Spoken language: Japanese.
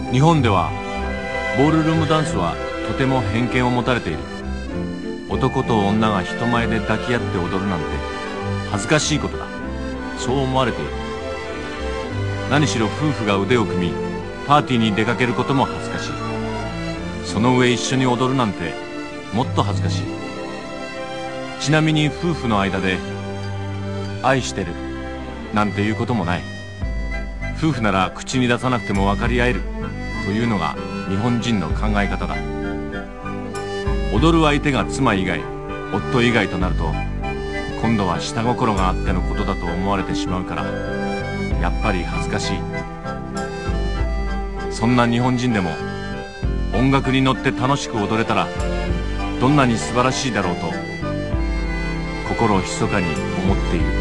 日本ではボールルームダンスはとても偏見を持たれている。男と女が人前で抱き合って踊るなんて恥ずかしいことだ、そう思われている。何しろ夫婦が腕を組みパーティーに出かけることも恥ずかしい。その上一緒に踊るなんてもっと恥ずかしい。ちなみに夫婦の間で愛してるなんていうこともない。夫婦なら口に出さなくても分かり合えるというのが日本人の考え方だ。踊る相手が妻以外夫以外となると今度は下心があってのことだと思われてしまうから、やっぱり恥ずかしい。そんな日本人でも音楽に乗って楽しく踊れたらどんなに素晴らしいだろうと心ひそかに思っている。